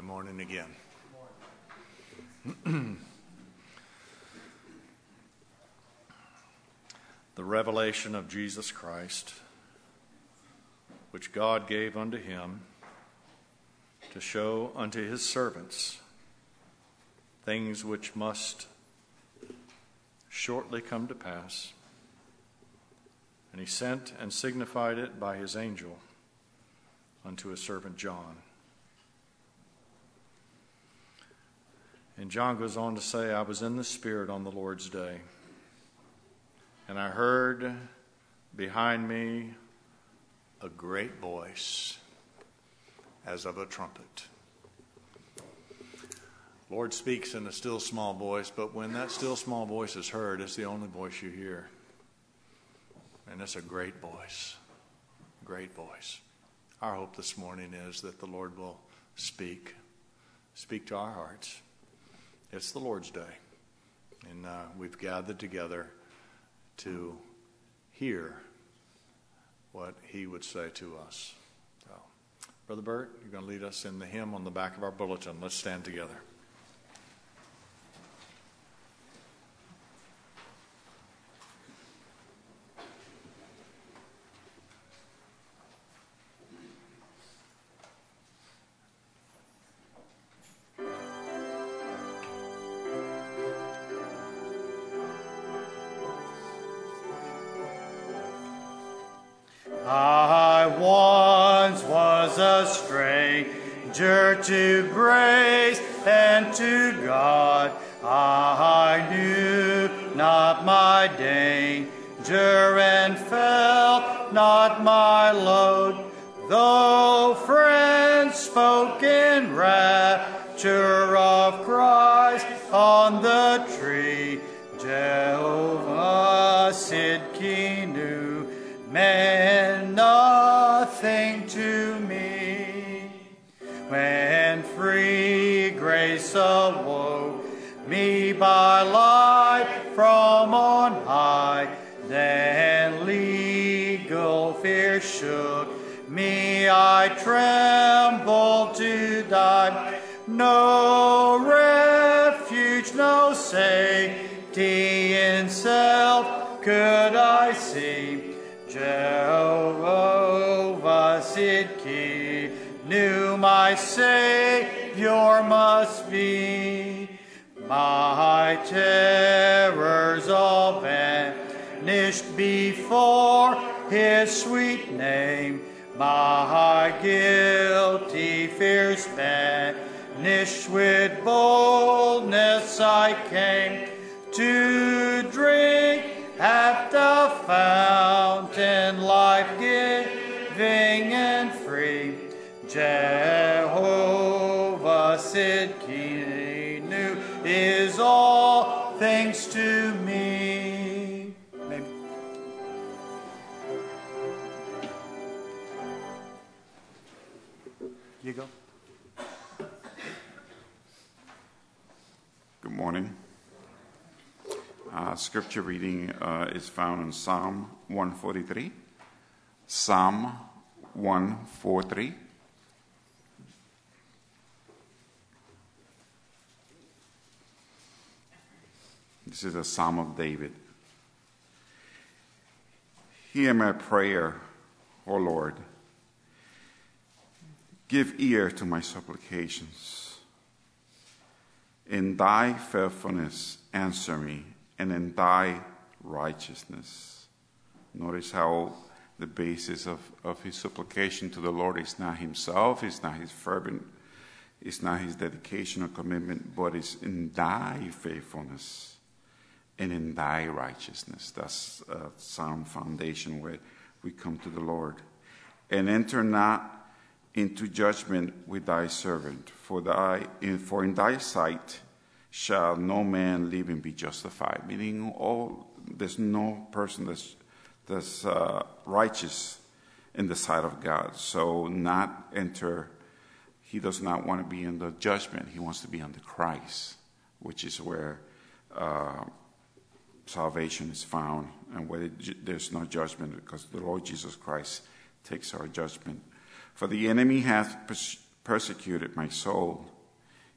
morning again. The revelation of Jesus Christ, which God gave unto him to show unto his servants things which must shortly come to pass. And he sent and signified it by his angel unto his servant John. And John goes on to say, I was in the Spirit on the Lord's day, and I heard behind me a great voice as of a trumpet. Lord speaks in a still small voice, but when that still small voice is heard, it's the only voice you hear. And it's a great voice. Great voice. Our hope this morning is that the Lord will speak to our hearts. It's the Lord's day, and we've gathered together to hear what he would say to us. So, Brother Bert, you're going to lead us in the hymn on the back of our bulletin. Let's stand together. I once was a stranger to grace and to God. I knew not my danger and felt not my load. Though friends spoke in rapture of Christ on the tree, Jehovah Sidkenu meant nothing to me. When free grace awoke me by light from on high, then legal fear shook me, I trembled to die. No refuge, no safety in self could I see. Jehovah Sidkenu my Savior must be. My terrors all vanished before his sweet name. My guilty fears vanished, with boldness I came to drink at the fountain, life-giving and free. Jehovah Sidkenu is all things to me. Maybe. You go. Good morning. Scripture reading is found in Psalm 143. Psalm 143. This is a Psalm of David. Hear my prayer, O Lord. Give ear to my supplications. In thy faithfulness answer me, and in thy righteousness. Notice how the basis of his supplication to the Lord is not himself, it's not his fervent, it's not his dedication or commitment, but it's in thy faithfulness and in thy righteousness. That's a sound foundation where we come to the Lord. And enter not into judgment with thy servant, for in thy sight shall no man living be justified. Meaning, there's no person that's righteous in the sight of God. So he does not want to be in the judgment. He wants to be under Christ, which is where salvation is found, and where there's no judgment, because the Lord Jesus Christ takes our judgment. For the enemy hath persecuted my soul.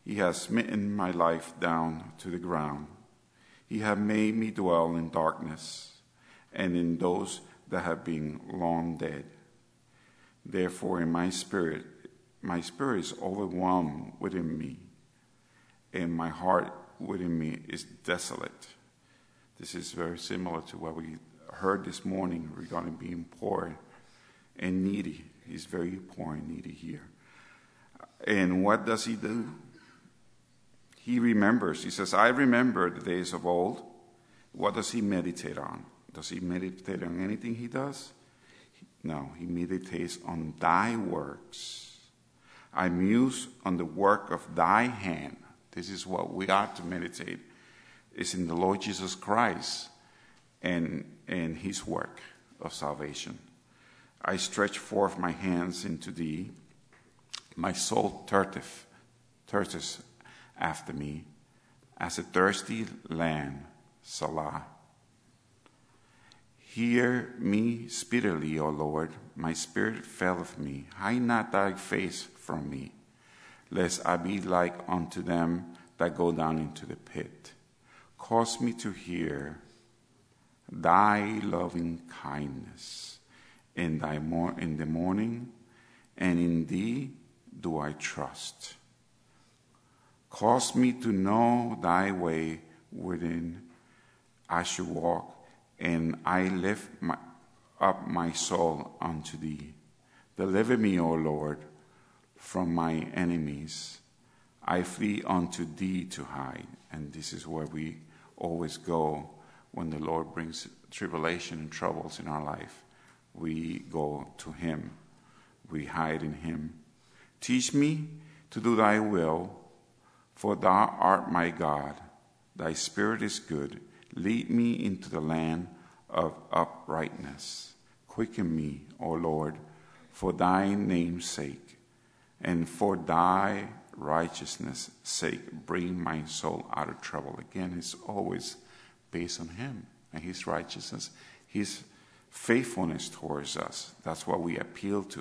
He has smitten my life down to the ground. He hath made me dwell in darkness, and in those that have been long dead. Therefore in my spirit is overwhelmed within me, and my heart within me is desolate. This is very similar to what we heard this morning regarding being poor and needy. He's very poor and needy here. And what does he do? He remembers. He says, I remember the days of old. What does he meditate on? Does he meditate on anything he does? No, he meditates on thy works. I muse on the work of thy hand. This is what we ought to meditate. It's in the Lord Jesus Christ and his work of salvation. I stretch forth my hands into thee. My soul thirsteth after me, as a thirsty land, Salah. Hear me speedily, O Lord, my spirit faileth me. Hide not thy face from me, lest I be like unto them that go down into the pit. Cause me to hear thy loving kindness in the morning, and in thee do I trust. Cause me to know thy way wherein I should walk, and I lift up my soul unto thee. Deliver me, O Lord, from my enemies. I flee unto thee to hide. And this is where we always go when the Lord brings tribulation and troubles in our life. We go to him. We hide in him. Teach me to do thy will, for thou art my God. Thy spirit is good. Lead me into the land of uprightness. Quicken me, O Lord, for thy name's sake, and for thy righteousness' sake, bring my soul out of trouble. Again, it's always based on him and his righteousness, his faithfulness towards us. That's what we appeal to.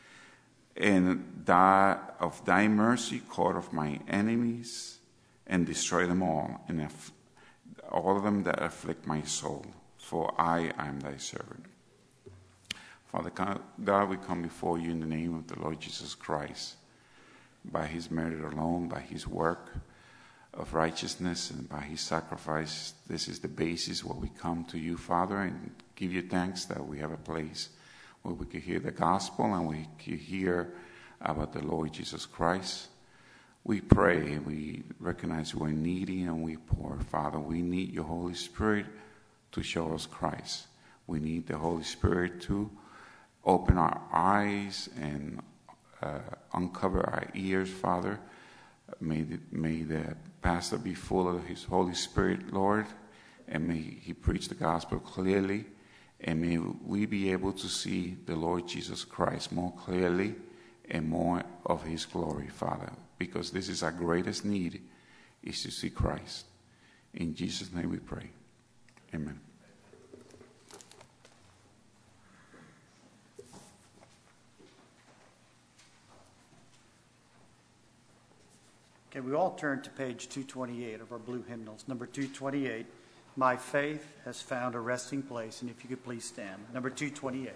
And of thy mercy, caught of my enemies, and destroy them all, and all of them that afflict my soul, for I am thy servant. Father God, we come before you in the name of the Lord Jesus Christ, by his merit alone, by his work of righteousness, and by his sacrifice. This is the basis where we come to you, Father, and give you thanks that we have a place where we can hear the gospel and we can hear about the Lord Jesus Christ. We pray, we recognize we're needy and we're poor. Father, we need your Holy Spirit to show us Christ. We need the Holy Spirit to open our eyes and uncover our ears, Father. May the pastor be full of his Holy Spirit, Lord, and may he preach the gospel clearly, and may we be able to see the Lord Jesus Christ more clearly and more of his glory, Father, because this is our greatest need, is to see Christ. In Jesus' name we pray. Amen. Okay, we all turn to page 228 of our blue hymnals. Number 228, My Faith Has Found a Resting Place. And if you could please stand. Number 228.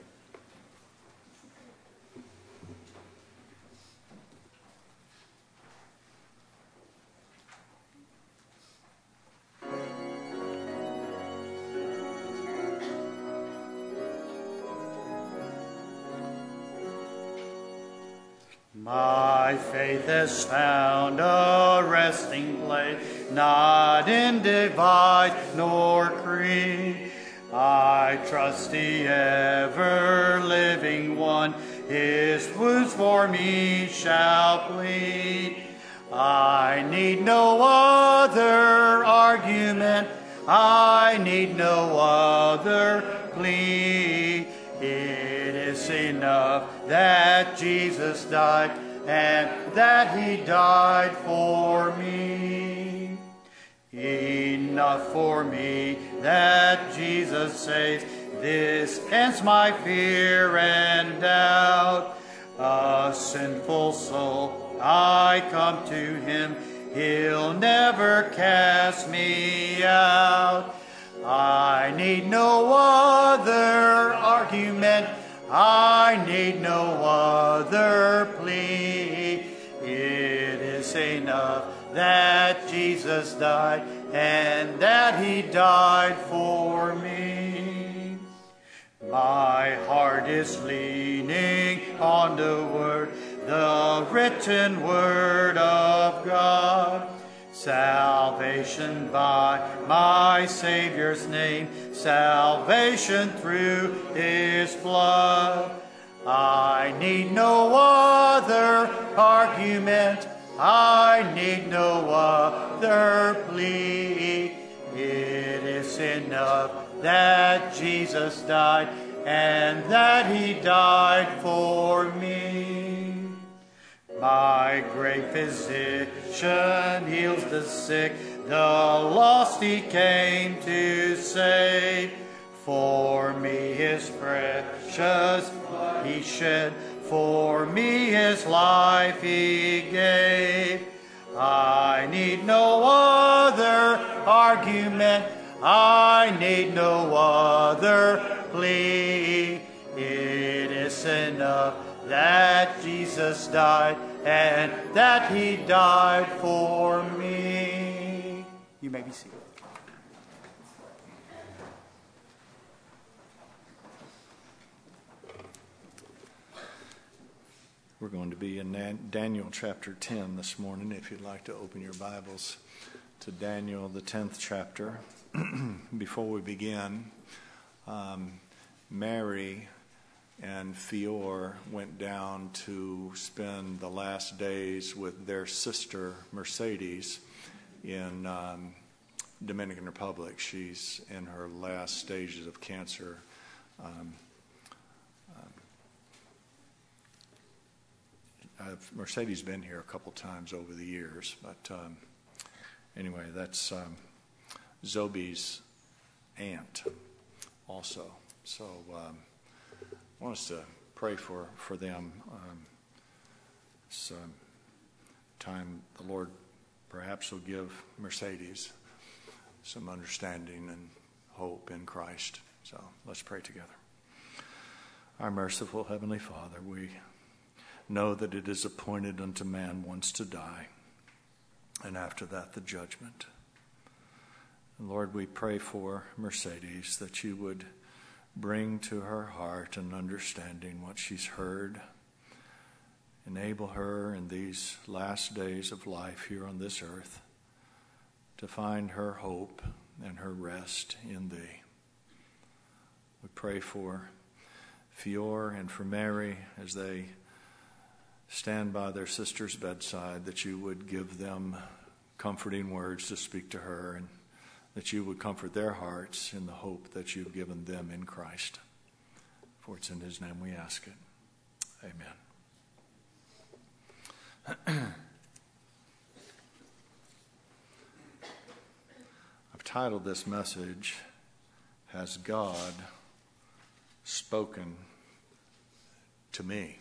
My faith has found a resting place, not in device nor creed. I trust the ever-living one, his wounds for me shall plead. I need no other argument, I need no other plea. It is enough that Jesus died and that he died for me. Enough for me that Jesus saves. This ends my fear and doubt. A sinful soul, I come to him He'll never cast me out. I need no other argument. I need no other plea. It is enough that Jesus died and that he died for me. My heart is leaning on the word, the written word of God. Salvation by my Savior's name, salvation through his blood. I need no other argument, I need no other plea. It is enough that Jesus died and that he died for me. My great physician heals the sick, the lost he came to save. For me his precious blood he shed, for me his life he gave. I need no other argument, I need no other plea. It is enough that Jesus died and that he died for me. You may be seated. We're going to be in Daniel chapter 10 this morning. If you'd like to open your Bibles to Daniel, the 10th chapter. Before we begin, Mary and Fior went down to spend the last days with their sister Mercedes in Dominican Republic. She's in her last stages of cancer. Mercedes been here a couple times over the years, but anyway, that's Zobe's aunt also. So I want us to pray for them. It's time the Lord perhaps will give Mercedes some understanding and hope in Christ. So let's pray together. Our merciful Heavenly Father, we know that it is appointed unto man once to die, and after that the judgment. And Lord, we pray for Mercedes that you would bring to her heart an understanding what she's heard. Enable her in these last days of life here on this earth to find her hope and her rest in thee. We pray for Fior and for Mary as they stand by their sister's bedside, that you would give them comforting words to speak to her, and that you would comfort their hearts in the hope that you've given them in Christ. For it's in his name we ask it. Amen. I've titled this message, Has God Spoken to Me?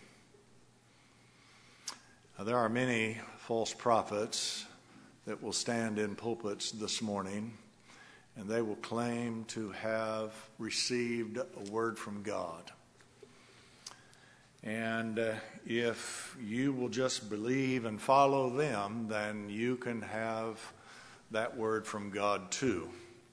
Now, there are many false prophets that will stand in pulpits this morning, and they will claim to have received a word from God. And if you will just believe and follow them, then you can have that word from God too.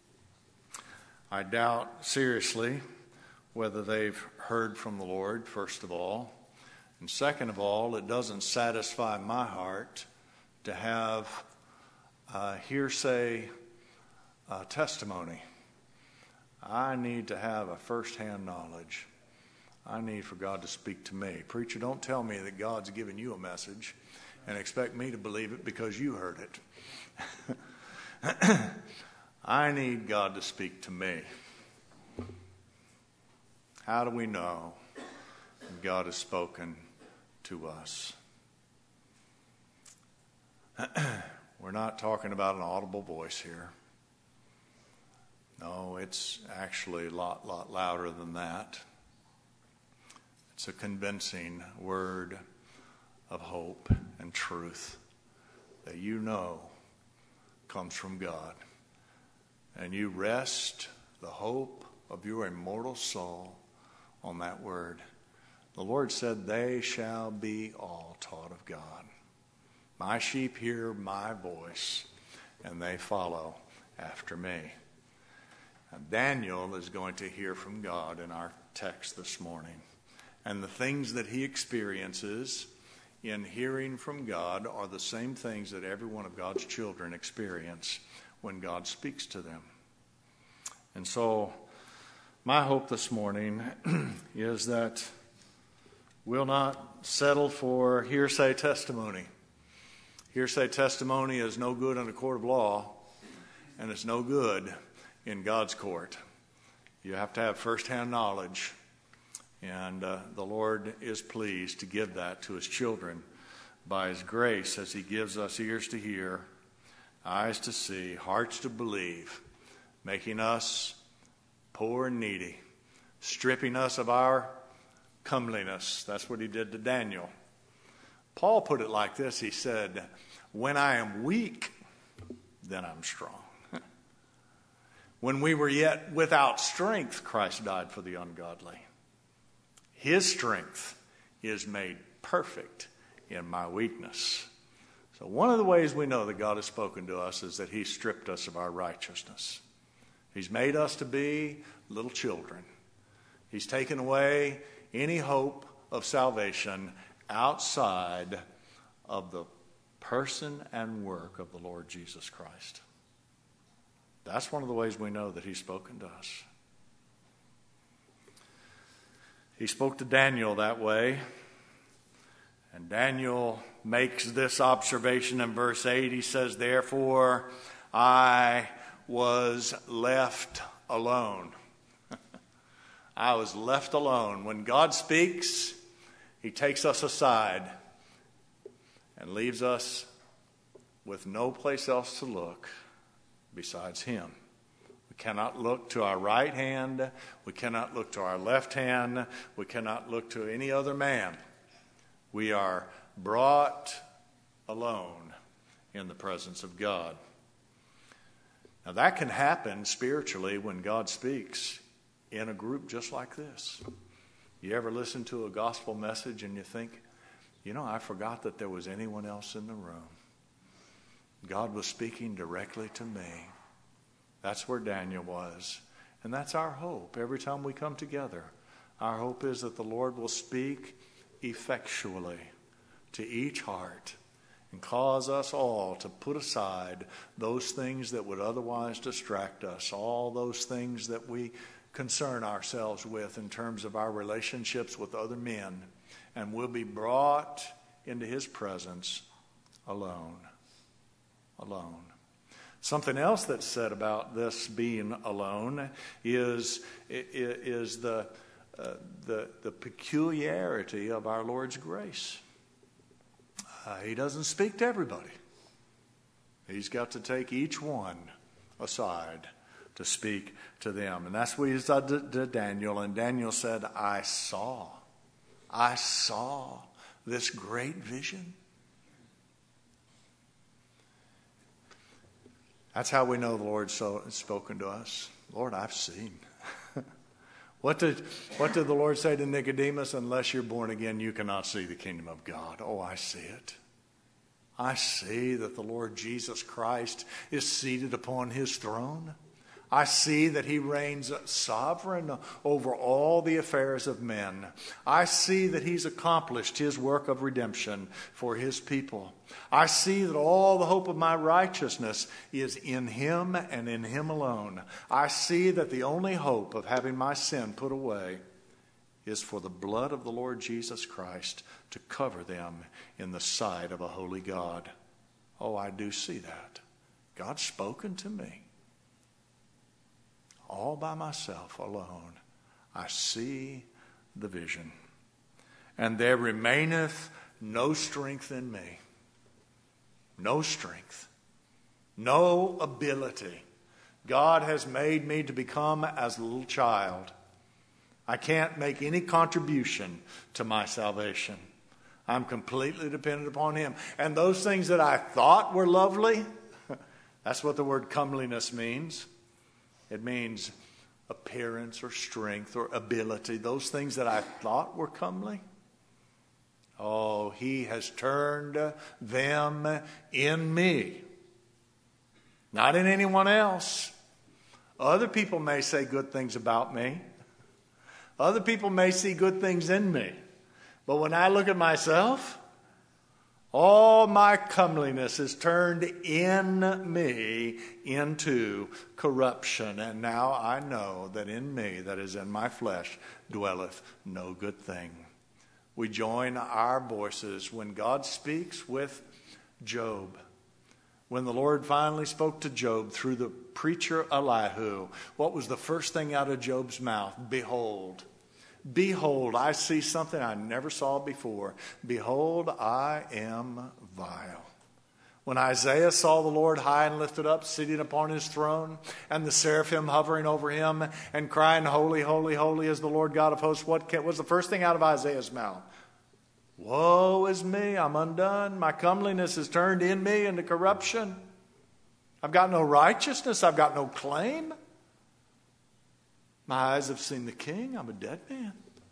I doubt seriously whether they've heard from the Lord, first of all. And second of all, it doesn't satisfy my heart to have hearsay testimony. I need to have a first-hand knowledge. I need for God to speak to me. Preacher, don't tell me that God's given you a message and expect me to believe it because you heard it. I need God to speak to me. How do we know God has spoken to us? We're not talking about an audible voice here. No, it's actually a lot louder than that. It's a convincing word of hope and truth that you know comes from God. And you rest the hope of your immortal soul on that word. The Lord said, they shall be all taught of God. My sheep hear my voice, and they follow after me. And Daniel is going to hear from God in our text this morning. And the things that he experiences in hearing from God are the same things that every one of God's children experience when God speaks to them. And so my hope this morning is that we'll not settle for hearsay testimony. Hearsay testimony is no good in a court of law, and it's no good in God's court. You have to have firsthand knowledge, and the Lord is pleased to give that to his children by his grace as he gives us ears to hear, eyes to see, hearts to believe, making us poor and needy, stripping us of our comeliness. That's what he did to Daniel. Paul put it like this. He said, when I am weak, then I'm strong. When we were yet without strength, Christ died for the ungodly. His strength is made perfect in my weakness. So one of the ways we know that God has spoken to us is that he stripped us of our righteousness. He's made us to be little children. He's taken away any hope of salvation outside of the person and work of the Lord Jesus Christ. That's one of the ways we know that he's spoken to us. He spoke to Daniel that way. And Daniel makes this observation in verse 8. He says, therefore, I was left alone. I was left alone. When God speaks, he takes us aside and leaves us with no place else to look besides him. We cannot look to our right hand. We cannot look to our left hand. We cannot look to any other man. We are brought alone in the presence of God. Now that can happen spiritually when God speaks in a group just like this. You ever listen to a gospel message and you think, I forgot that there was anyone else in the room. God was speaking directly to me. That's where Daniel was. And that's our hope every time we come together. Our hope is that the Lord will speak effectually to each heart and cause us all to put aside those things that would otherwise distract us, all those things that we concern ourselves with in terms of our relationships with other men, and we'll be brought into his presence alone. Something else that's said about this being alone is the peculiarity of our Lord's grace. He doesn't speak to everybody. He's got to take each one aside to speak to them. And that's what he said to Daniel. And Daniel said, I saw this great vision. That's how we know the Lord's spoken to us. Lord, I've seen. What did the Lord say to Nicodemus? Unless you're born again, you cannot see the kingdom of God. Oh, I see it. I see that the Lord Jesus Christ is seated upon his throne. I see that he reigns sovereign over all the affairs of men. I see that he's accomplished his work of redemption for his people. I see that all the hope of my righteousness is in him and in him alone. I see that the only hope of having my sin put away is for the blood of the Lord Jesus Christ to cover them in the sight of a holy God. Oh, I do see that. God's spoken to me. All by myself alone, I see the vision. And there remaineth no strength in me. No strength. No ability. God has made me to become as a little child. I can't make any contribution to my salvation. I'm completely dependent upon him. And those things that I thought were lovely, that's what the word comeliness means. It means appearance or strength or ability. Those things that I thought were comely. Oh, he has turned them in me. Not in anyone else. Other people may say good things about me. Other people may see good things in me. But when I look at myself, all my comeliness is turned in me into corruption. And now I know that in me, that is in my flesh, dwelleth no good thing. We join our voices when God speaks with Job. When the Lord finally spoke to Job through the preacher Elihu, what was the first thing out of Job's mouth? Behold. Behold, I see something I never saw before. Behold, I am vile. When Isaiah saw the Lord high and lifted up, sitting upon his throne, and the seraphim hovering over him, and crying, Holy, holy, holy is the Lord God of hosts, what was the first thing out of Isaiah's mouth? Woe is me, I'm undone. My comeliness is turned in me into corruption. I've got no righteousness. I've got no claim. My eyes have seen the King. I'm a dead man.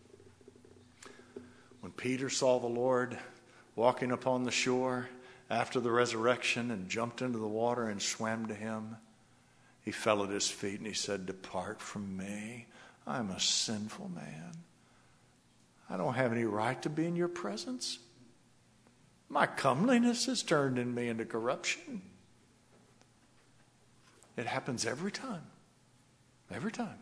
When Peter saw the Lord walking upon the shore after the resurrection and jumped into the water and swam to him, he fell at his feet and he said, Depart from me. I'm a sinful man. I don't have any right to be in your presence. My comeliness has turned in me into corruption. It happens every time. Every time.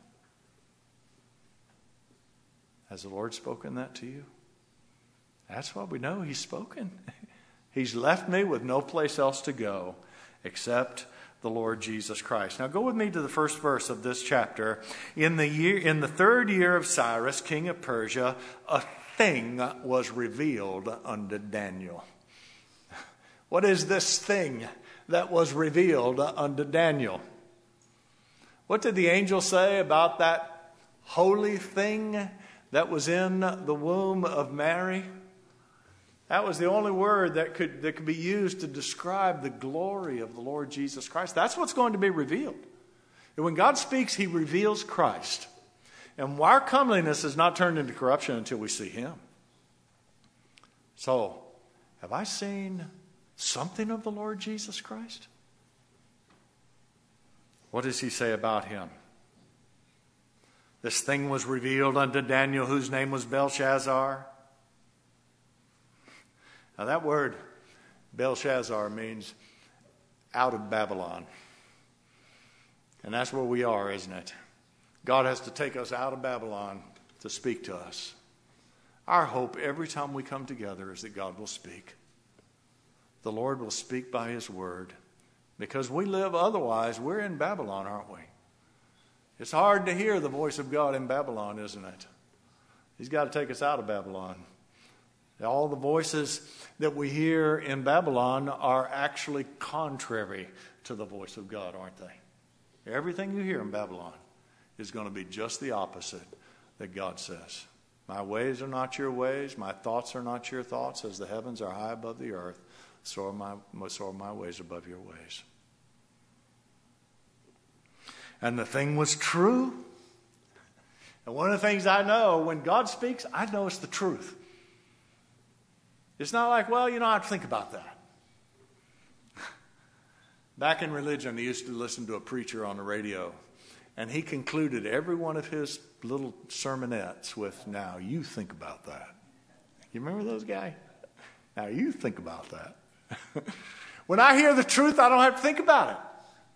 Has the Lord spoken that to you? That's what we know. He's spoken. He's left me with no place else to go except the Lord Jesus Christ. Now go with me to the first verse of this chapter. In the third year of Cyrus, king of Persia, a thing was revealed unto Daniel. What is this thing that was revealed unto Daniel? What did the angel say about that holy thing that was in the womb of Mary? That was the only word that could be used to describe the glory of the Lord Jesus Christ. That's what's going to be revealed. And when God speaks, he reveals Christ. And our comeliness is not turned into corruption until we see him. So, have I seen something of the Lord Jesus Christ? What does he say about him? This thing was revealed unto Daniel, whose name was Belshazzar. Now that word, Belshazzar, means out of Babylon. And that's where we are, isn't it? God has to take us out of Babylon to speak to us. Our hope every time we come together is that God will speak. The Lord will speak by his word. Because we live otherwise, we're in Babylon, aren't we? It's hard to hear the voice of God in Babylon, isn't it? He's got to take us out of Babylon. All the voices that we hear in Babylon are actually contrary to the voice of God, aren't they? Everything you hear in Babylon is going to be just the opposite that God says. My ways are not your ways. My thoughts are not your thoughts. As the heavens are high above the earth, so are my ways above your ways. And the thing was true. And one of the things I know, when God speaks, I know it's the truth. It's not like, well, I have to think about that. Back in religion, I used to listen to a preacher on the radio, and he concluded every one of his little sermonettes with, now you think about that. You remember those guys? Now you think about that. When I hear the truth, I don't have to think about it.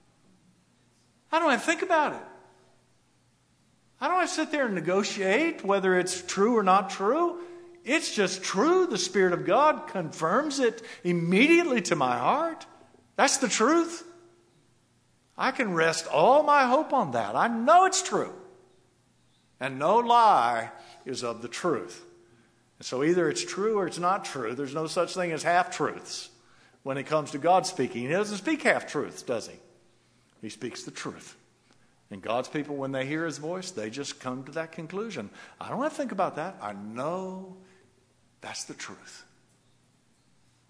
I don't have to think about it. I don't have to sit there and negotiate whether it's true or not true. It's just true. The Spirit of God confirms it immediately to my heart. That's the truth. I can rest all my hope on that. I know it's true. And no lie is of the truth. So either it's true or it's not true. There's no such thing as half-truths when it comes to God speaking. He doesn't speak half-truths, does he? He speaks the truth. And God's people, when they hear his voice, they just come to that conclusion. I don't have to think about that. I know that's the truth.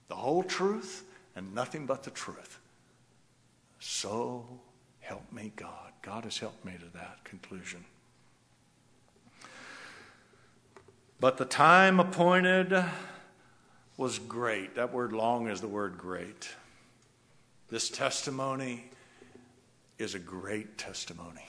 The whole truth and nothing but the truth. So help me God. God has helped me to that conclusion. But the time appointed was great. That word long is the word great. This testimony is a great testimony.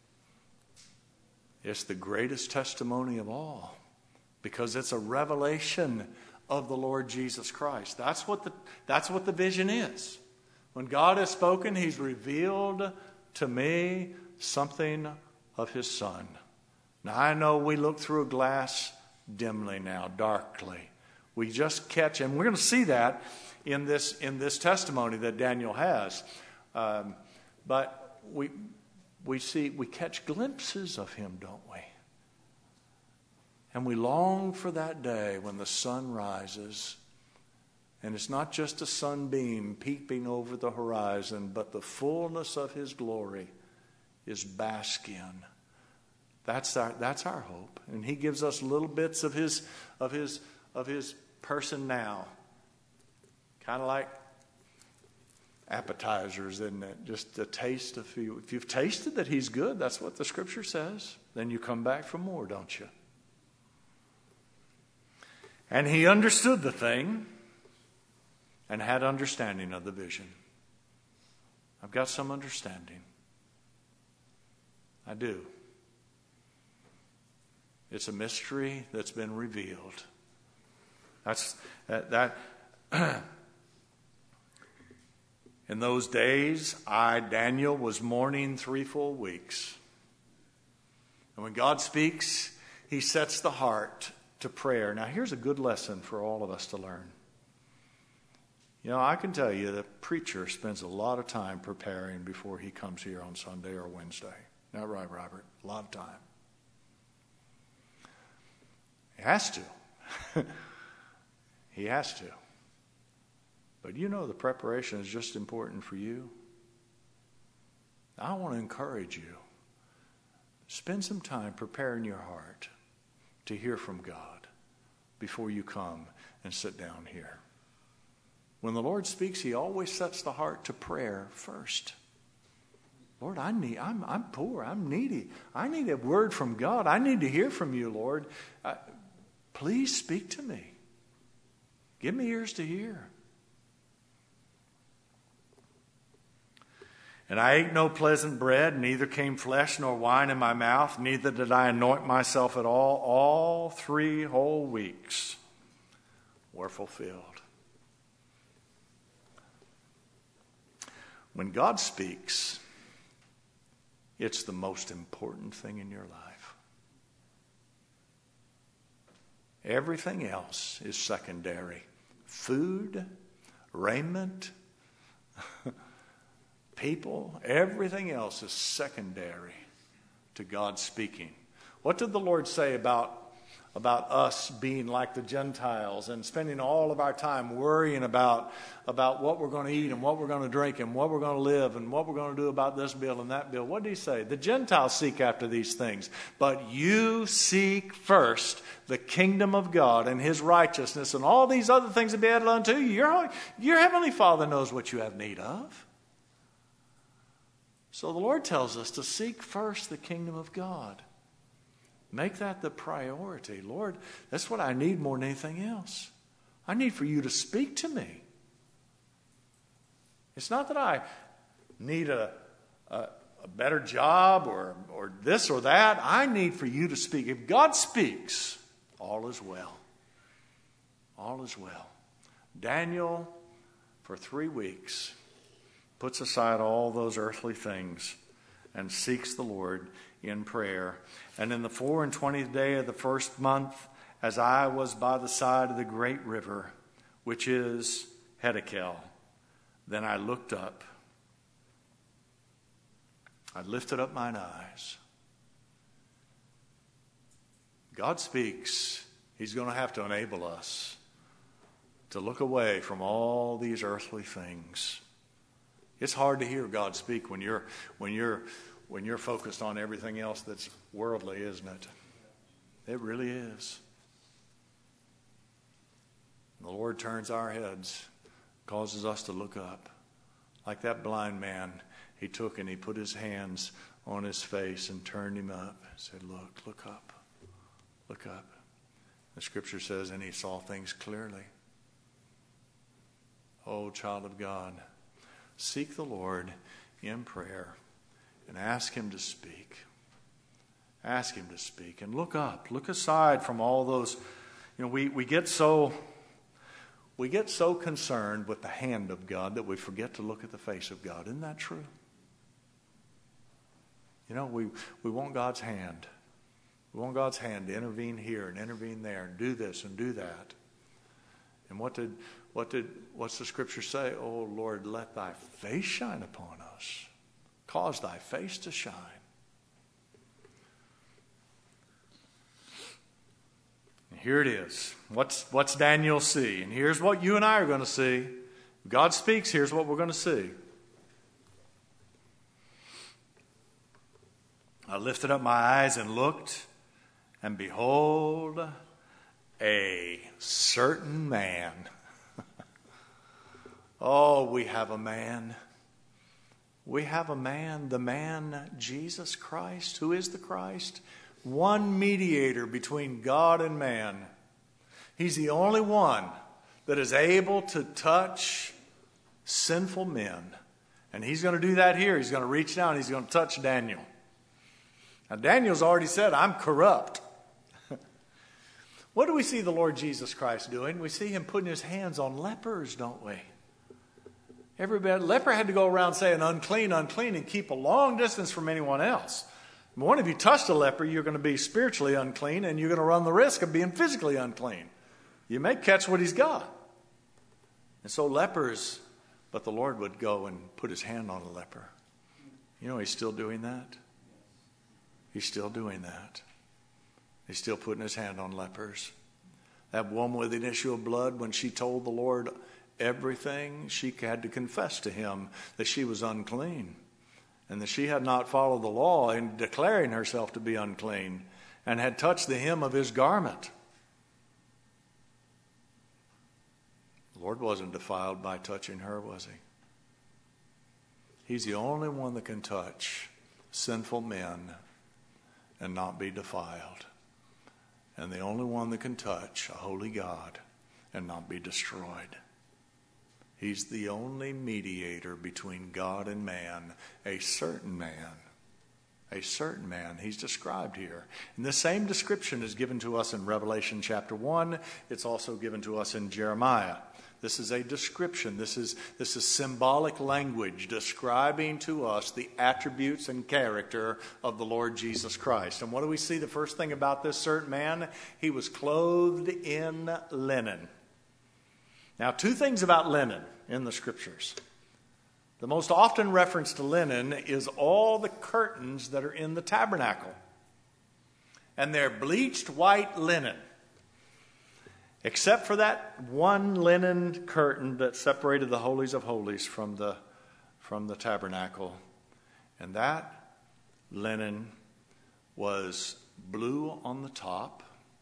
It's the greatest testimony of all because it's a revelation of the Lord Jesus Christ. That's what the vision is. When God has spoken, He's revealed to me something of His Son. Now, I know we look through a glass dimly now, darkly. We just catch, and we're going to see that in this testimony that Daniel has. But we catch glimpses of him, don't we? And we long for that day when the sun rises. And it's not just a sunbeam peeping over the horizon, but the fullness of His glory is bask in. That's our hope. And He gives us little bits of His person now. Kind of like appetizers, isn't it? Just a taste of you. If you've tasted that He's good, that's what the Scripture says, then you come back for more, don't you? And he understood the thing and had understanding of the vision. I've got some understanding. I do. It's a mystery that's been revealed. In those days, I, Daniel, was mourning 3 full weeks. And when God speaks, He sets the heart to prayer. Now, here's a good lesson for all of us to learn. You know, I can tell you the preacher spends a lot of time preparing before he comes here on Sunday or Wednesday. Isn't that right, Robert? A lot of time. He has to. He has to. But you know the preparation is just important for you. I want to encourage you. Spend some time preparing your heart to hear from God before you come and sit down here. When the Lord speaks, He always sets the heart to prayer first. Lord, I'm poor, I'm needy. I need a word from God. I need to hear from you, Lord. Please speak to me. Give me ears to hear. And I ate no pleasant bread, neither came flesh nor wine in my mouth, neither did I anoint myself at all. All 3 whole weeks were fulfilled. When God speaks, it's the most important thing in your life. Everything else is secondary. Food, raiment, people, everything else is secondary to God speaking. What did the Lord say about us being like the Gentiles and spending all of our time worrying about what we're going to eat and what we're going to drink and what we're going to live and what we're going to do about this bill and that bill? What did He say? The Gentiles seek after these things, but you seek first the kingdom of God and His righteousness, and all these other things will be added unto you. Your Heavenly Father knows what you have need of. So the Lord tells us to seek first the kingdom of God. Make that the priority. Lord, that's what I need more than anything else. I need for you to speak to me. It's not that I need a better job or this or that. I need for you to speak. If God speaks, all is well. All is well. Daniel, for 3 weeks, puts aside all those earthly things and seeks the Lord in prayer. And in the 24th day of the 1st month, as I was by the side of the great river, which is Hiddekel, then I looked up. I lifted up mine eyes. God speaks. He's going to have to enable us to look away from all these earthly things. It's hard to hear God speak when you're focused on everything else that's worldly, isn't it? It really is. The Lord turns our heads, causes us to look up. Like that blind man, he took and he put his hands on his face and turned him up. Said, look up, look up. The scripture says, and he saw things clearly. Oh, child of God, seek the Lord in prayer and ask him to speak. Ask him to speak and look up. Look aside from all those. We get so concerned with the hand of God that we forget to look at the face of God. Isn't that true? We want God's hand. We want God's hand to intervene here and intervene there and do this and do that. And what's the scripture say? Oh Lord, let thy face shine upon us. Cause thy face to shine. And here it is. What's Daniel see? And here's what you and I are going to see. If God speaks, here's what we're going to see. I lifted up my eyes and looked, and behold, a certain man. Oh, we have a man. We have a man, the man Jesus Christ. Who is the Christ? One mediator between God and man. He's the only one that is able to touch sinful men. And he's going to do that here. He's going to reach down and he's going to touch Daniel. Now, Daniel's already said, I'm corrupt. What do we see the Lord Jesus Christ doing? We see him putting his hands on lepers, don't we? Every leper had to go around saying, unclean, unclean, and keep a long distance from anyone else. One, if you touched a leper, you're going to be spiritually unclean, and you're going to run the risk of being physically unclean. You may catch what he's got. And so lepers, but the Lord would go and put his hand on a leper. He's still doing that. He's still doing that. He's still putting his hand on lepers. That woman with an issue of blood, when she told the Lord everything, she had to confess to him that she was unclean and that she had not followed the law in declaring herself to be unclean and had touched the hem of his garment. The Lord wasn't defiled by touching her, was he? He's the only one that can touch sinful men and not be defiled. And the only one that can touch a holy God and not be destroyed. He's the only mediator between God and man, a certain man. A certain man. He's described here. And the same description is given to us in Revelation chapter 1. It's also given to us in Jeremiah. This is a description. This is symbolic language describing to us the attributes and character of the Lord Jesus Christ. And what do we see? The first thing about this certain man, he was clothed in linen. Now, two things about linen in the scriptures. The most often reference to linen is all the curtains that are in the tabernacle. And they're bleached white linen. Except for that one linen curtain that separated the holies of holies from the tabernacle. And that linen was blue on the top.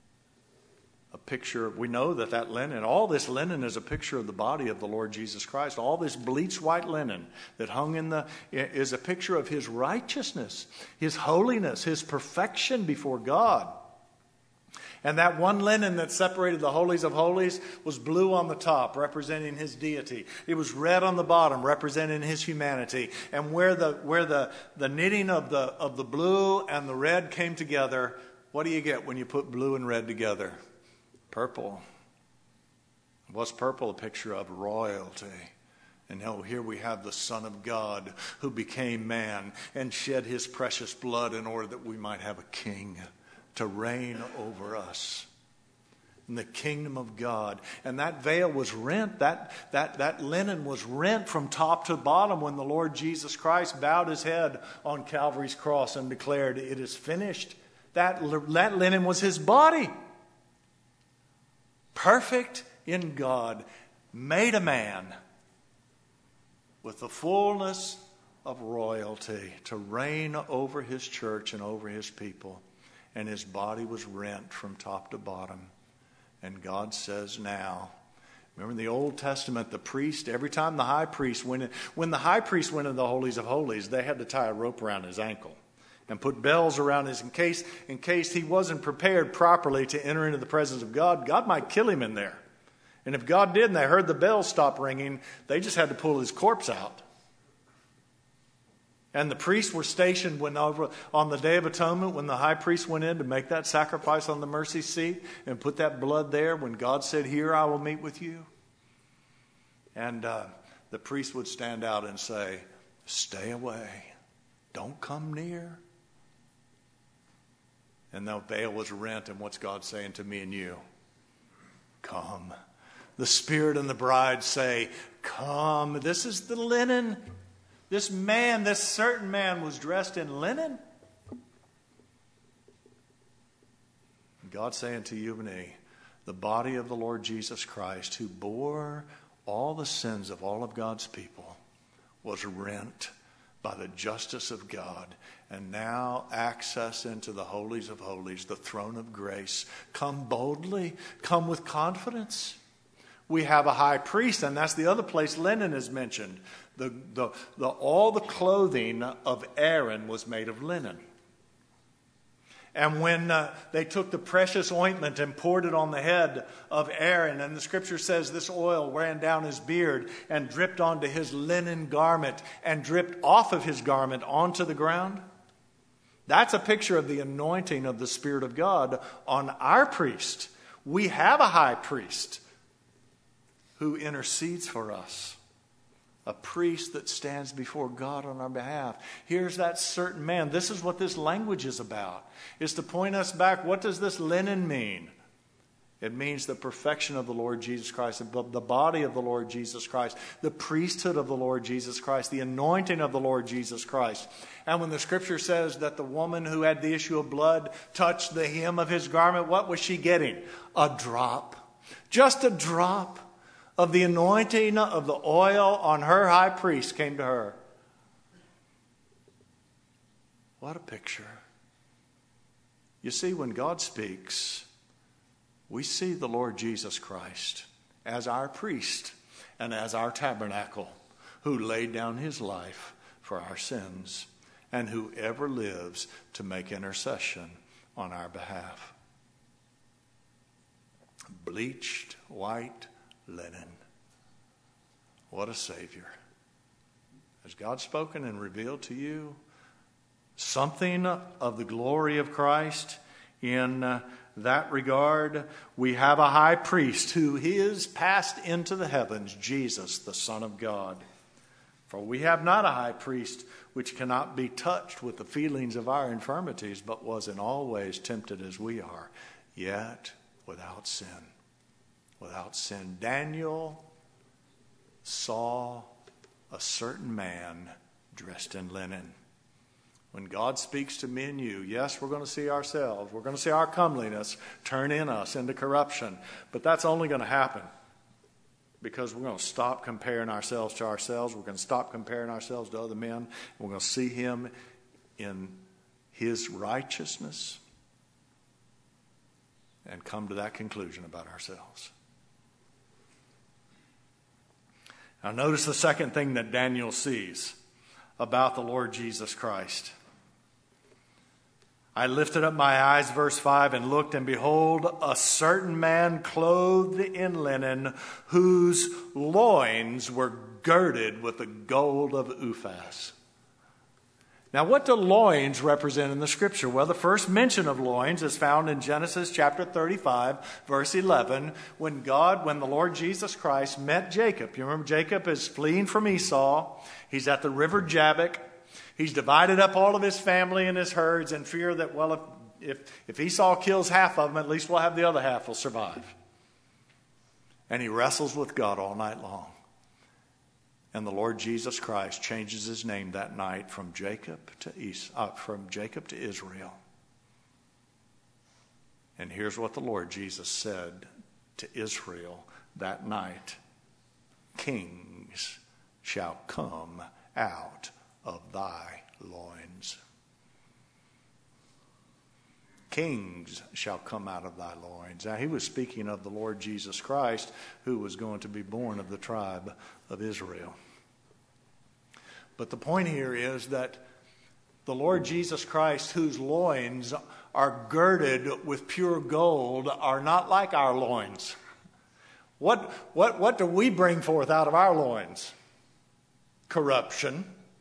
A picture, we know that linen, all this linen is a picture of the body of the Lord Jesus Christ. All this bleached white linen that hung is a picture of his righteousness, his holiness, his perfection before God. And that one linen that separated the holies of holies was blue on the top, representing his deity. It was red on the bottom, representing his humanity. And where the knitting of the blue and the red came together, what do you get when you put blue and red together? Purple. What's purple? A picture of royalty. And here we have the Son of God who became man and shed his precious blood in order that we might have a king to reign over us in the kingdom of God. And that veil was rent, that linen was rent from top to bottom when the Lord Jesus Christ bowed his head on Calvary's cross and declared, "It is finished." That linen was his body. Perfect in God, made a man with the fullness of royalty to reign over his church and over his people. And his body was rent from top to bottom. And God says now, Remember in the Old Testament, the priest, every time the high priest went in, when the high priest went into the holies of holies, they had to tie a rope around his ankle and put bells around his, in case he wasn't prepared properly to enter into the presence of God. God might kill him in there. And if God did and they heard the bells stop ringing, they just had to pull his corpse out. And the priests were stationed on the Day of Atonement when the high priest went in to make that sacrifice on the mercy seat and put that blood there when God said, "Here I will meet with you." And the priest would stand out and say, "Stay away. Don't come near." And the veil was rent, and what's God saying to me and you? Come. The Spirit and the bride say, "Come." This is the linen. This man, this certain man, was dressed in linen. God's saying to you and me, the body of the Lord Jesus Christ, who bore all the sins of all of God's people, was rent by the justice of God, and now access into the holies of holies, the throne of grace. Come boldly, come with confidence. We have a high priest, and that's the other place linen is mentioned. All the clothing of Aaron was made of linen. And when they took the precious ointment and poured it on the head of Aaron, and the scripture says this oil ran down his beard and dripped onto his linen garment and dripped off of his garment onto the ground. That's a picture of the anointing of the Spirit of God on our priest. We have a high priest who intercedes for us. A priest that stands before God on our behalf. Here's that certain man. This is what this language is about. Is to point us back. What does this linen mean? It means the perfection of the Lord Jesus Christ, the body of the Lord Jesus Christ, the priesthood of the Lord Jesus Christ, the anointing of the Lord Jesus Christ. And when the scripture says that the woman who had the issue of blood touched the hem of his garment, what was she getting? A drop. Just a drop of the anointing of the oil on her high priest came to her. What a picture. You see, when God speaks, we see the Lord Jesus Christ as our priest and as our tabernacle, who laid down his life for our sins and who ever lives to make intercession on our behalf. Bleached white linen. What a Savior. Has God spoken and revealed to you something of the glory of Christ in that regard? We have a high priest who is passed into the heavens, Jesus, the Son of God. For we have not a high priest which cannot be touched with the feelings of our infirmities, but was in all ways tempted as we are, yet without sin. Without sin. Daniel saw a certain man dressed in linen. When God speaks to me and you, yes, we're going to see ourselves. We're going to see our comeliness turn in us into corruption. But that's only going to happen because we're going to stop comparing ourselves to ourselves. We're going to stop comparing ourselves to other men. We're going to see him in his righteousness and come to that conclusion about ourselves. Now notice the second thing that Daniel sees about the Lord Jesus Christ. I lifted up my eyes, verse 5, and looked, and behold, a certain man clothed in linen, whose loins were girded with the gold of Uphaz. Now, what do loins represent in the scripture? Well, the first mention of loins is found in Genesis chapter 35, verse 11, when the Lord Jesus Christ met Jacob. You remember Jacob is fleeing from Esau. He's at the river Jabbok. He's divided up all of his family and his herds in fear that, well, if Esau kills half of them, at least we'll have the other half will survive. And he wrestles with God all night long. And the Lord Jesus Christ changes his name that night from Jacob to Israel. And here's what the Lord Jesus said to Israel that night: kings shall come out of thy loins. kings shall come out of thy loins. Now, he was speaking of the Lord Jesus Christ, who was going to be born of the tribe of Israel. But the point here is that the Lord Jesus Christ, whose loins are girded with pure gold, are not like our loins. What do we bring forth out of our loins? Corruption.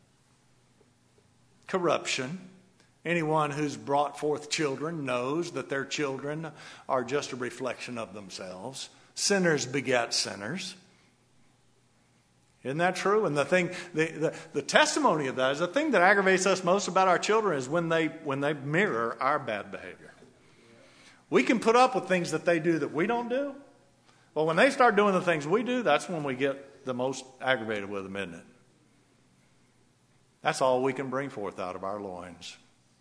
Corruption. Anyone who's brought forth children knows that their children are just a reflection of themselves. Sinners beget sinners. Isn't that true? And the testimony of that is the thing that aggravates us most about our children is when they mirror our bad behavior. We can put up with things that they do that we don't do. But when they start doing the things we do, that's when we get the most aggravated with them, isn't it? That's all we can bring forth out of our loins.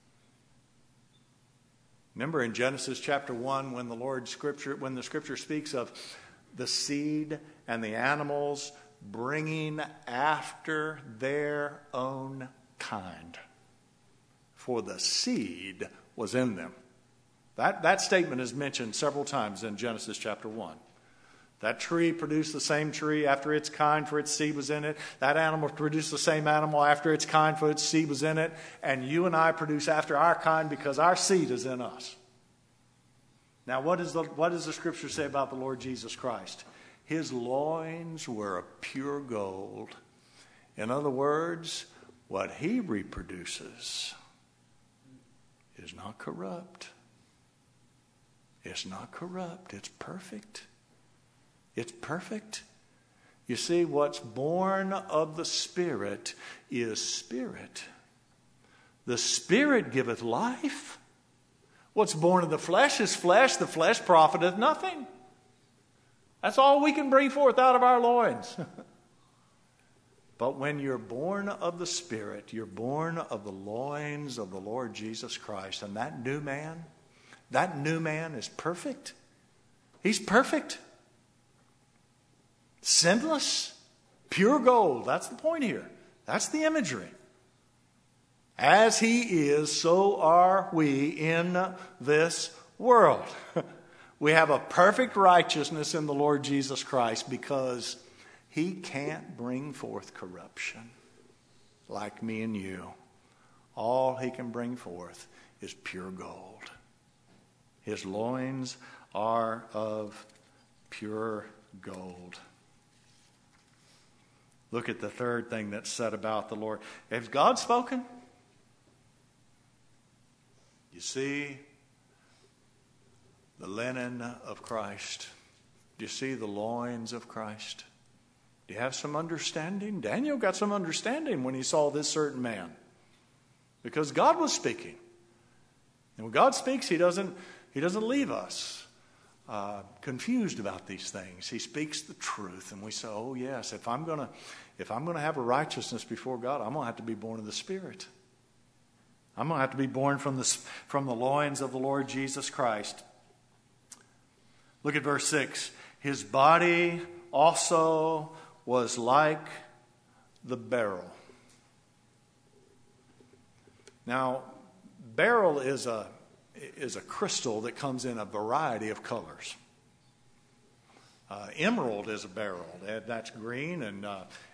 Remember in Genesis chapter 1 when the scripture speaks of the seed and the animals bringing after their own kind, for the seed was in them. That statement is mentioned several times in Genesis chapter 1. That tree produced the same tree after its kind, for its seed was in it. That animal produced the same animal after its kind, for its seed was in it. And you and I produce after our kind because our seed is in us. Now, what does the scripture say about the Lord Jesus Christ? His loins were of pure gold. In other words, what he reproduces is not corrupt. It's not corrupt. It's perfect. It's perfect. You see, what's born of the Spirit is spirit. The Spirit giveth life. What's born of the flesh is flesh. The flesh profiteth nothing. That's all we can bring forth out of our loins. But when you're born of the Spirit, you're born of the loins of the Lord Jesus Christ. And that new man is perfect. He's perfect. Sinless, pure gold. That's the point here. That's the imagery. As he is, so are we in this world. We have a perfect righteousness in the Lord Jesus Christ because he can't bring forth corruption like me and you. All he can bring forth is pure gold. His loins are of pure gold. Look at the third thing that's said about the Lord. Has God spoken? You see the linen of Christ. Do you see the loins of Christ? Do you have some understanding? Daniel got some understanding when he saw this certain man. Because God was speaking. And when God speaks, he doesn't leave us confused about these things. He speaks the truth. And we say, oh yes, if I'm gonna have a righteousness before God, I'm gonna have to be born of the Spirit. I'm gonna have to be born from the loins of the Lord Jesus Christ. Look at verse 6. His body also was like the beryl. Now, beryl is a crystal that comes in a variety of colors. Emerald is a beryl. That's green, and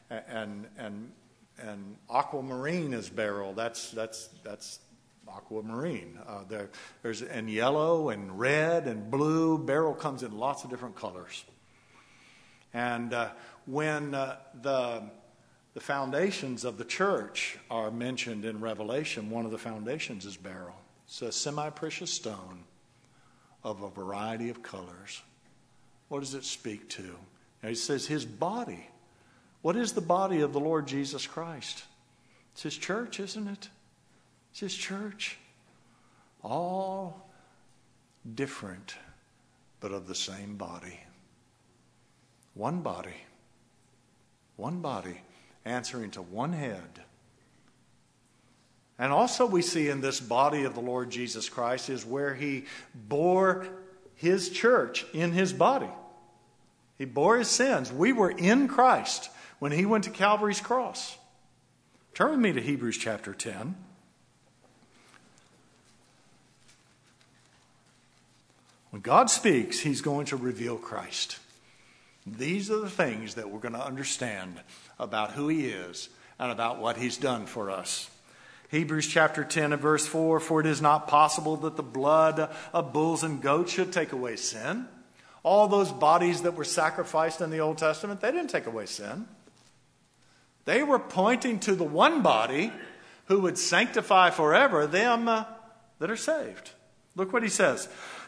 aquamarine is beryl. That's aquamarine. There's yellow and red and blue. Beryl comes in lots of different colors. And when the foundations of the church are mentioned in Revelation, one of the foundations is beryl. It's a semi-precious stone of a variety of colors. What does it speak to? Now he says his body. What is the body of the Lord Jesus Christ? It's his church, isn't it? It's his church. All different, but of the same body. One body. One body answering to one head. And also we see in this body of the Lord Jesus Christ is where he bore his church in his body. He bore his sins. We were in Christ when he went to Calvary's cross. Turn with me to Hebrews chapter 10. When God speaks, he's going to reveal Christ. These are the things that we're going to understand about who he is and about what he's done for us. Hebrews chapter 10 and verse 4, for it is not possible that the blood of bulls and goats should take away sin. All those bodies that were sacrificed in the Old Testament, they didn't take away sin. They were pointing to the one body who would sanctify forever them that are saved. Look what he says.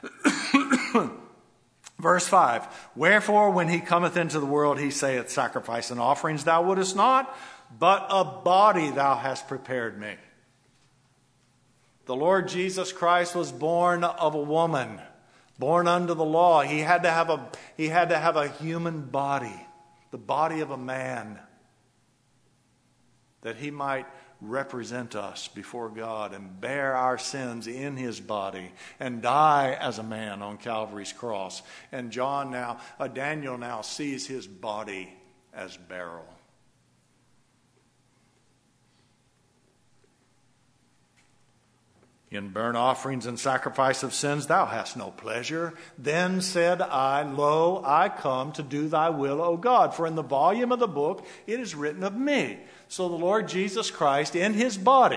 Verse 5, wherefore when he cometh into the world, he saith, sacrifice and offerings thou wouldest not, but a body thou hast prepared me. The Lord Jesus Christ was born of a woman, born under the law. He had to have a human body, the body of a man, that he might represent us before God and bear our sins in his body and die as a man on Calvary's cross. And Daniel now sees his body as beryl. In burnt offerings and sacrifice of sins thou hast no pleasure. Then said I, lo, I come to do thy will, O God. For in the volume of the book it is written of me. So the Lord Jesus Christ in his body,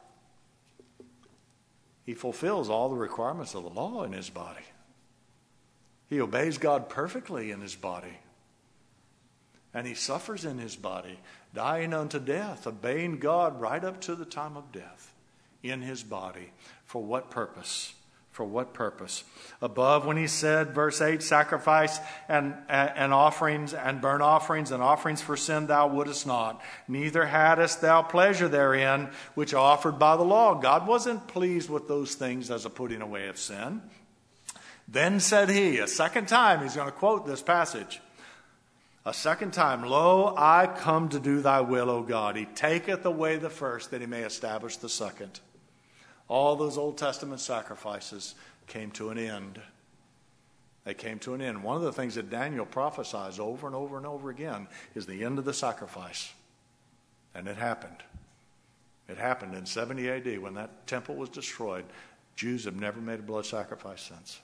he fulfills all the requirements of the law in his body. He obeys God perfectly in his body. And he suffers in his body, dying unto death, obeying God right up to the time of death. In his body. For what purpose? For what purpose? Above when he said, verse 8, sacrifice and offerings and burnt offerings and offerings for sin thou wouldest not. Neither hadst thou pleasure therein, which are offered by the law. God wasn't pleased with those things as a putting away of sin. Then said he, a second time, he's going to quote this passage. A second time, lo, I come to do thy will, O God. He taketh away the first, that he may establish the second. All those Old Testament sacrifices came to an end. They came to an end. One of the things that Daniel prophesies over and over and over again is the end of the sacrifice. And it happened. It happened in 70 AD when that temple was destroyed. Jews have never made a blood sacrifice since.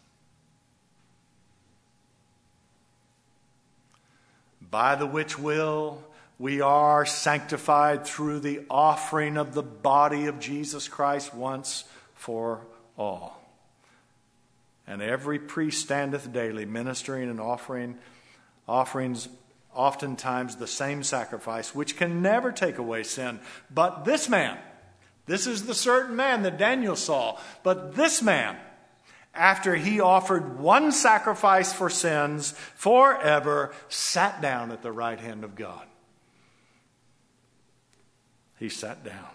By the which will we are sanctified through the offering of the body of Jesus Christ once for all. And every priest standeth daily, ministering and offerings, oftentimes the same sacrifice, which can never take away sin. But this man, this is the certain man that Daniel saw, but this man, after he offered one sacrifice for sins forever, sat down at the right hand of God. He sat down.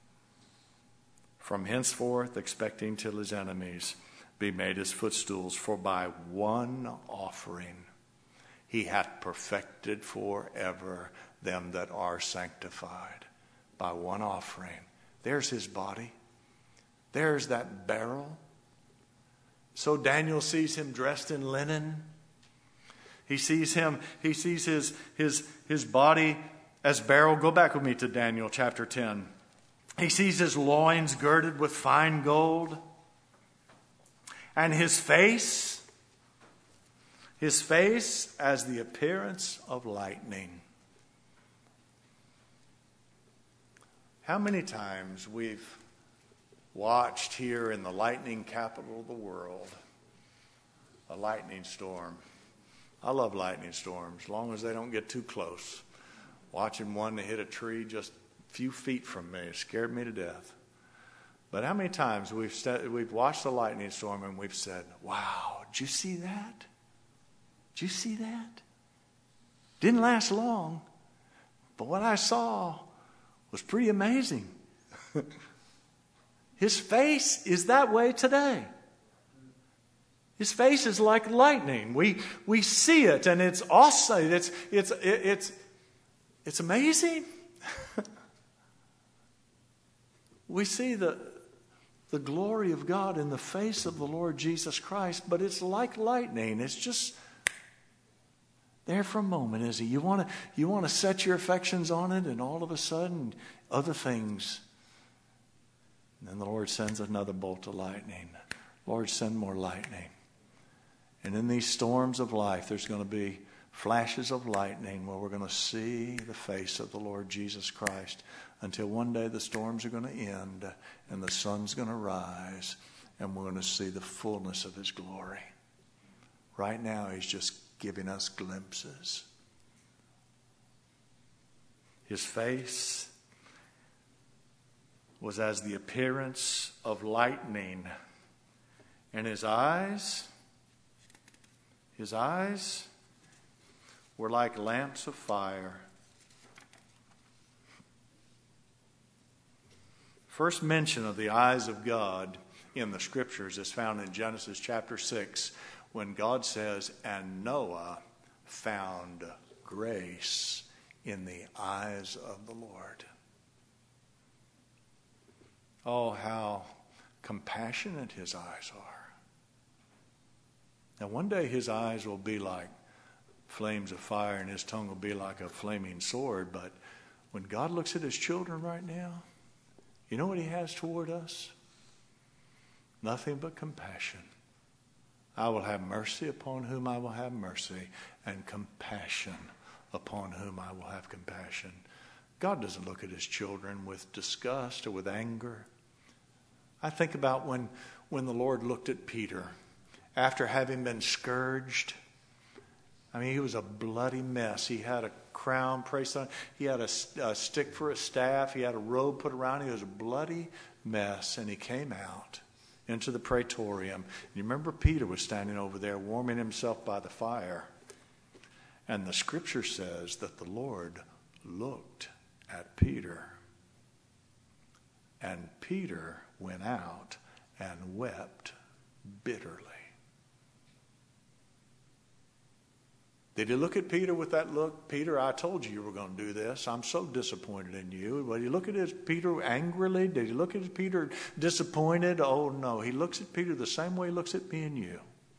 From henceforth, expecting till his enemies be made his footstools. For by one offering he hath perfected forever them that are sanctified. By one offering. There's his body. There's that beryl. So Daniel sees him dressed in linen. He sees his body as beryl. Go back with me to Daniel chapter 10. He sees his loins girded with fine gold. And his face as the appearance of lightning. How many times we've watched here in the lightning capital of the world a lightning storm. I love lightning storms, as long as they don't get too close. Watching one that hit a tree just a few feet from me, it scared me to death. But how many times we've watched a lightning storm and we've said, wow, did you see that? Did you see that? Didn't last long, but what I saw was pretty amazing. His face is that way today. His face is like lightning. We see it and it's awesome. It's amazing. We see the glory of God in the face of the Lord Jesus Christ, but it's like lightning. It's just there for a moment, is it? You want to set your affections on it, and all of a sudden, other things. And then the Lord sends another bolt of lightning. Lord, send more lightning. And in these storms of life, there's going to be flashes of lightning where we're going to see the face of the Lord Jesus Christ until one day the storms are going to end and the sun's going to rise and we're going to see the fullness of his glory. Right now, he's just giving us glimpses. His face was as the appearance of lightning, and his eyes were like lamps of fire. First mention of the eyes of God in the scriptures is found in Genesis chapter 6, when God says, "And Noah found grace in the eyes of the Lord." Oh, how compassionate his eyes are. Now, one day his eyes will be like flames of fire and his tongue will be like a flaming sword. But when God looks at his children right now, you know what he has toward us? Nothing but compassion. I will have mercy upon whom I will have mercy, and compassion upon whom I will have compassion. God doesn't look at his children with disgust or with anger. I think about when the Lord looked at Peter after having been scourged. I mean, he was a bloody mess. He had a crown placed on. He had a stick for a staff. He had a robe put around him. He was a bloody mess, and he came out into the praetorium. You remember Peter was standing over there warming himself by the fire. And the scripture says that the Lord looked at Peter. And Peter went out and wept bitterly. Did he look at Peter with that look? "Peter, I told you were going to do this. I'm so disappointed in you." Did he look at Peter angrily? Did he look at Peter disappointed? Oh, no. He looks at Peter the same way he looks at me and you.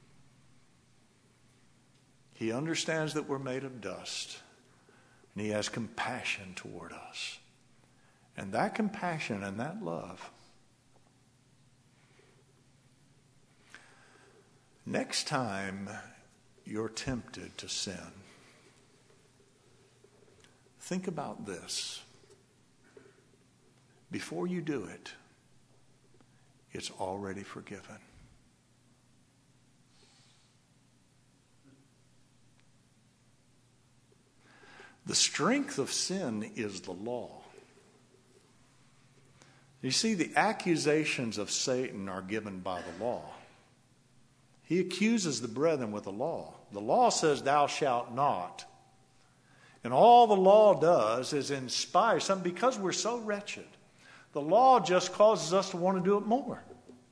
He understands that we're made of dust. And he has compassion toward us. And that compassion and that love. Next time you're tempted to sin, think about this. Before you do it, it's already forgiven. The strength of sin is the law. You see, the accusations of Satan are given by the law. He accuses the brethren with the law. The law says, "Thou shalt not." And all the law does is inspire something. Because we're so wretched, the law just causes us to want to do it more.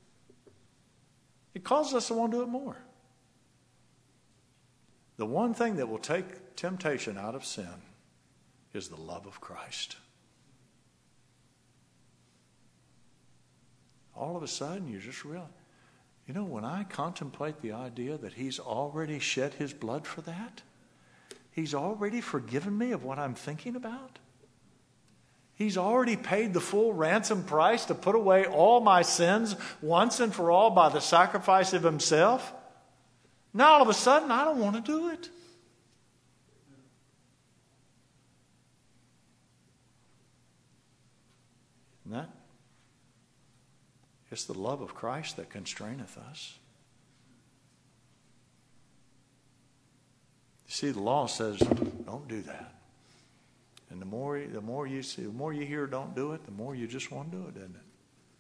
It causes us to want to do it more. The one thing that will take temptation out of sin is the love of Christ. All of a sudden, you just realize, you know, when I contemplate the idea that he's already shed his blood for that, he's already forgiven me of what I'm thinking about. He's already paid the full ransom price to put away all my sins once and for all by the sacrifice of himself. Now all of a sudden, I don't want to do it. Isn't that? It's the love of Christ that constraineth us. You see, the law says, don't do that. And the more you see, the more you hear don't do it, the more you just want to do it, doesn't it?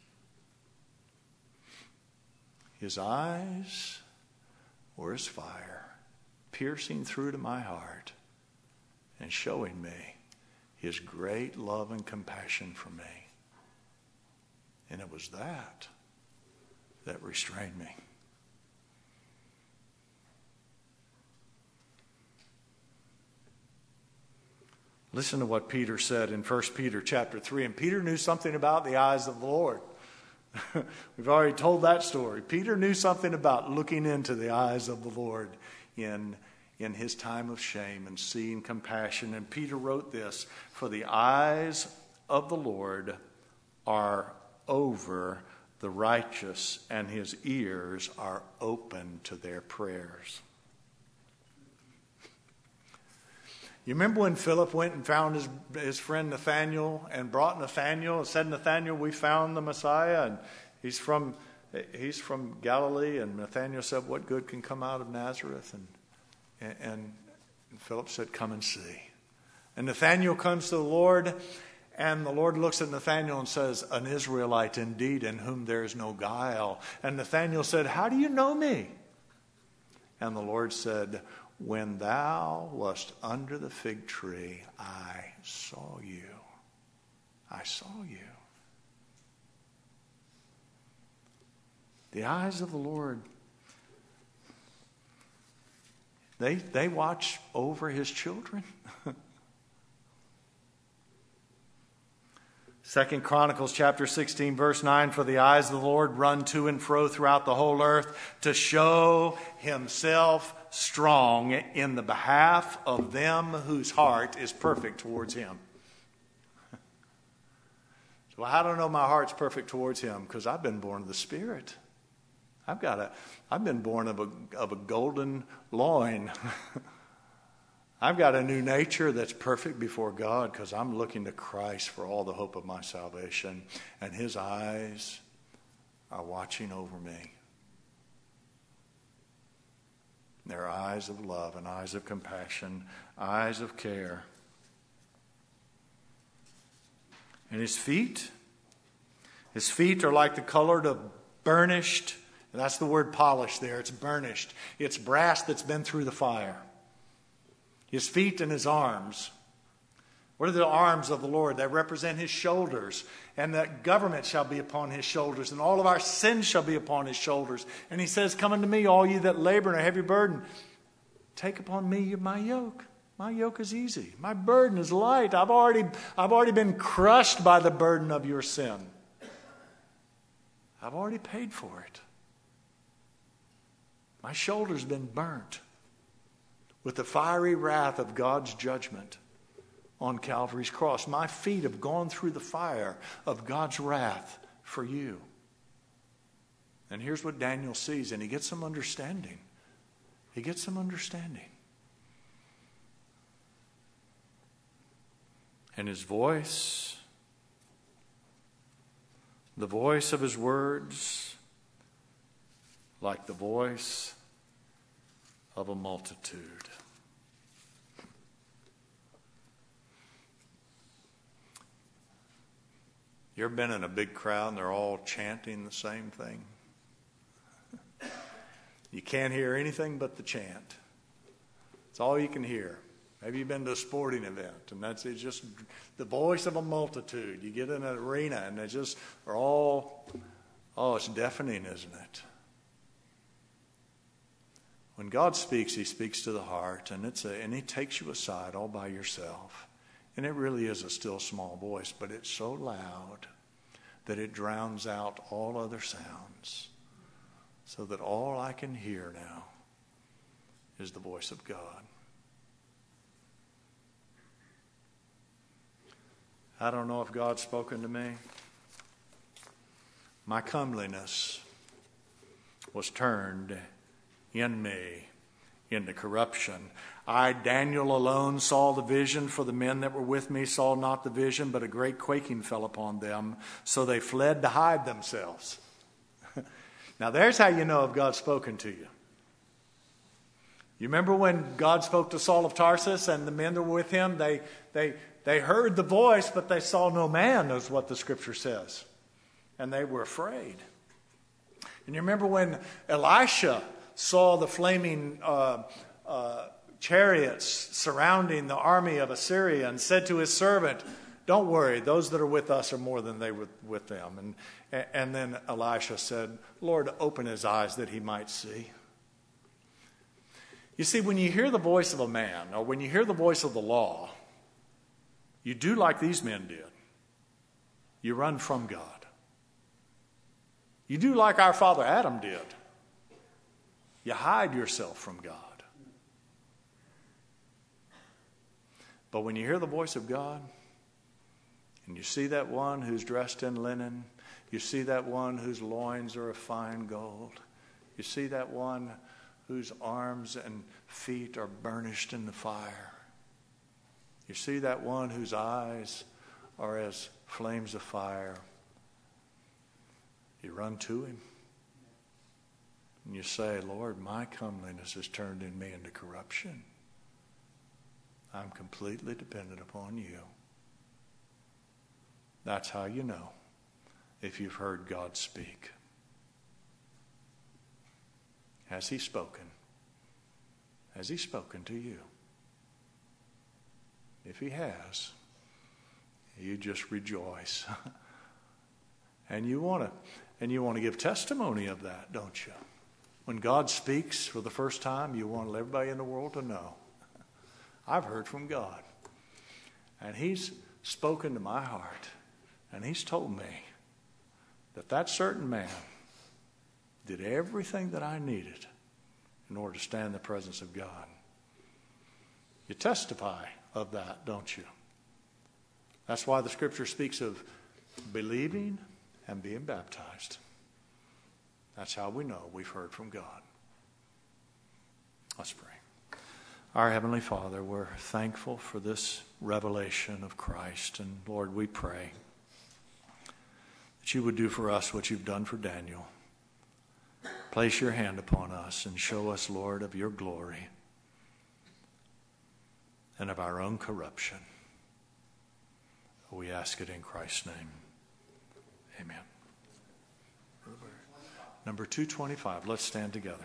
His eyes were as fire, piercing through to my heart and showing me his great love and compassion for me. And it was that restrained me. Listen to what Peter said in 1 Peter chapter 3. And Peter knew something about the eyes of the Lord. We've already told that story. Peter knew something about looking into the eyes of the Lord in his time of shame and seeing compassion. And Peter wrote this: "For the eyes of the Lord are over the righteous, and his ears are open to their prayers. You remember when Philip went and found his friend Nathanael and brought Nathanael and said, Nathanael, we found the Messiah, and he's from Galilee. And Nathanael said, what good can come out of Nazareth? And Philip said, come and see. And Nathanael comes to the Lord, and the Lord looks at Nathanael and says, an Israelite indeed, in whom there is no guile. And Nathanael said, how do you know me? And the Lord said, when thou wast under the fig tree, I saw you. I saw you. The eyes of the Lord, they watch over his children. 2 Chronicles chapter 16, verse 9, for the eyes of the Lord run to and fro throughout the whole earth to show himself strong in the behalf of them whose heart is perfect towards him. So how do I know my heart's perfect towards him? Because I've been born of the Spirit. I've been born of a golden loin. I've got a new nature that's perfect before God because I'm looking to Christ for all the hope of my salvation. And his eyes are watching over me. They're eyes of love and eyes of compassion, eyes of care. And his feet are like the color of burnished, and that's the word polished there. It's burnished. It's brass that's been through the fire. His feet and his arms. What are the arms of the Lord? They represent his shoulders. And the government shall be upon his shoulders. And all of our sins shall be upon his shoulders. And he says, come unto me, all you that labor and are heavy burden. Take upon me my yoke. My yoke is easy. My burden is light. I've already been crushed by the burden of your sin. I've already paid for it. My shoulder's been burnt with the fiery wrath of God's judgment on Calvary's cross. My feet have gone through the fire of God's wrath for you. And here's what Daniel sees, and he gets some understanding. He gets some understanding. And his voice, the voice of his words, like the voice of a multitude. You ever been in a big crowd and they're all chanting the same thing? You can't hear anything but the chant. It's all you can hear. Maybe you've been to a sporting event, and it's just the voice of a multitude. You get in an arena, and they just are all, it's deafening, isn't it? When God speaks, he speaks to the heart, and he takes you aside all by yourself. And it really is a still small voice, but it's so loud that it drowns out all other sounds, so that all I can hear now is the voice of God. I don't know if God's spoken to me. My comeliness was turned in me into corruption. I, Daniel, alone saw the vision, for the men that were with me saw not the vision, but a great quaking fell upon them, so they fled to hide themselves. Now there's how you know if God's spoken to you. You remember when God spoke to Saul of Tarsus and the men that were with him, they heard the voice, but they saw no man, is what the scripture says. And they were afraid. And you remember when Elisha saw the flaming chariots surrounding the army of Assyria and said to his servant, don't worry, those that are with us are more than they were with them. And then Elisha said, Lord, open his eyes that he might see. You see, when you hear the voice of a man, or when you hear the voice of the law, you do like these men did. You run from God. You do like our father Adam did. You hide yourself from God. But when you hear the voice of God, and you see that one who's dressed in linen, You see that one whose loins are of fine gold. You see that one whose arms and feet are burnished in the fire. You see that one whose eyes are as flames of fire. You run to him and you say, Lord, my comeliness has turned in me into corruption. I'm completely dependent upon you. That's how you know if you've heard God speak. Has he spoken? Has he spoken to you? If he has, you just rejoice. And you want to give testimony of that, don't you? When God speaks for the first time, you want everybody in the world to know. I've heard from God. And he's spoken to my heart. And he's told me that certain man did everything that I needed in order to stand in the presence of God. You testify of that, don't you? That's why the scripture speaks of believing and being baptized. That's how we know we've heard from God. Let's pray. Our Heavenly Father, we're thankful for this revelation of Christ. And Lord, we pray that you would do for us what you've done for Daniel. Place your hand upon us and show us, Lord, of your glory and of our own corruption. We ask it in Christ's name. Amen. Number 225. Let's stand together.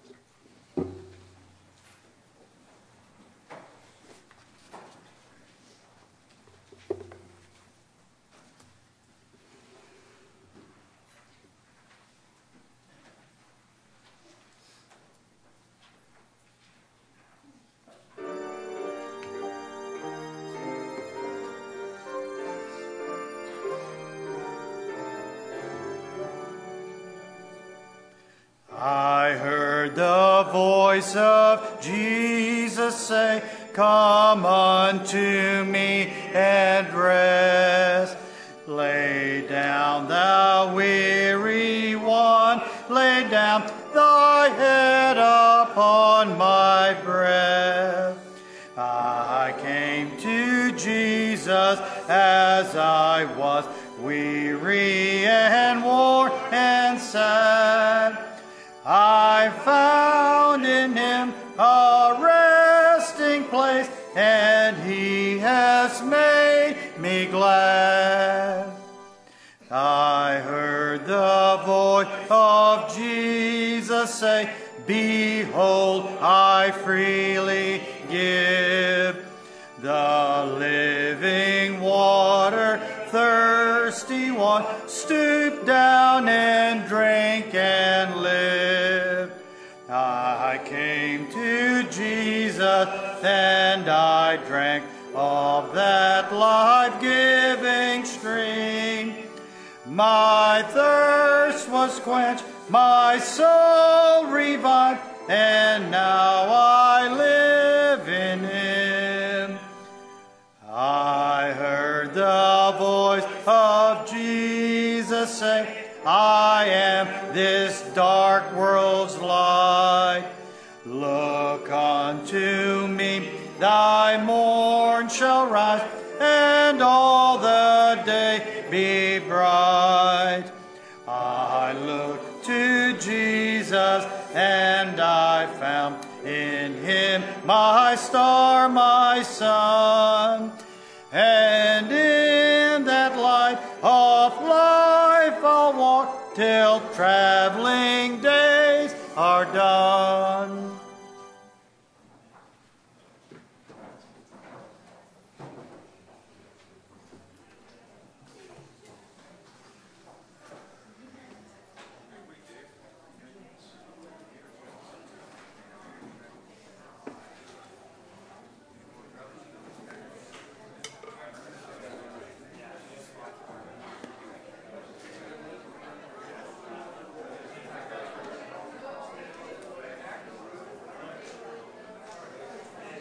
Voice of Jesus say, come unto me and rest. Lay down, thou weary one, lay down thy head upon my breast. I came to Jesus as I was, weary and worn and sad. I found in him a resting place, and he has made me glad. I heard the voice of Jesus say, behold, I freely give the living water. Thirsty one, stoop down and drink and live. I came to Jesus and I drank of that life-giving stream. My thirst was quenched, my soul revived, and now I live in him. I heard the voice of Jesus say, I am this dark world's light. Look unto me, thy morn shall rise, and all the day be bright. I looked to Jesus, and I found in him my star, my sun. And in that light of life I'll walk till traveling days are done.